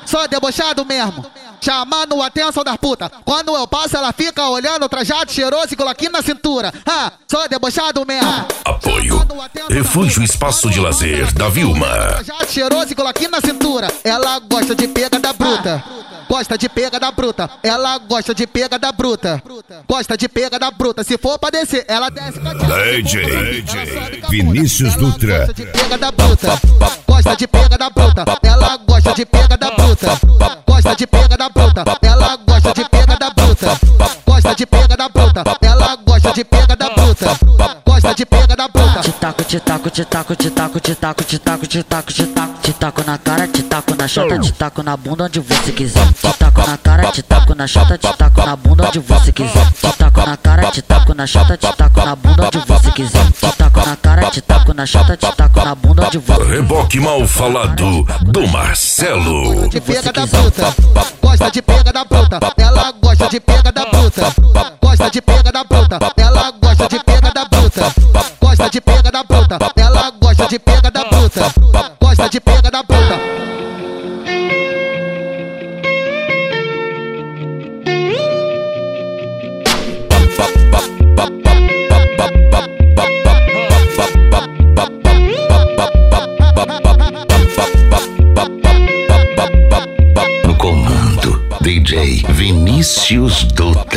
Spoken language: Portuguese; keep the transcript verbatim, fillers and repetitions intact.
sou debochado mesmo. Chamando a atenção das putas. Quando eu passo, ela fica olhando, trajado cheiroso e coloquinho na cintura. Ah, sou debochado mesmo. Apoio Refúgio Espaço de Lazer da Vilma. Trajado cheiroso e coloquinho na cintura. Ela gosta de pega da bruta. Gosta de pega da bruta. Ela gosta de pega da bruta. Gosta de pega da bruta. Se for pra descer, ela desce com a D J, D J Vinícius Dutra. Gosta de pega da bruta. Gosta de pega da bruta. Ela gosta de pega da bruta. Gosta de pega da bruta. Ela gosta de pega da bruta. Gosta de pega da bruta. Ela gosta de pega da bruta. Gosta de pega da bruta. Te taco, te taco, te taco, te taco, te taco, te taco, te taco, te taco, te taco na cara, te taco na chata, te taco na bunda onde você quiser. Te taco na cara, te taco na chata, te taco na bunda onde você quiser. Te taco na cara, te taco na chata, te taco na bunda onde você quiser. Te taco na cara, te taco na chata, te taco na bunda onde você quiser. Reboque mal falado do Marcelo. De pega da bruta. Gosta de pega da bruta. Ela gosta de pega da bruta. Gosta de pega da bruta. Ela gosta de pega da bruta. Gosta de pega da bruta. Ela gosta de pega da bruta. Gosta de pega da bruta. No comando, D J Vinícius Dutra.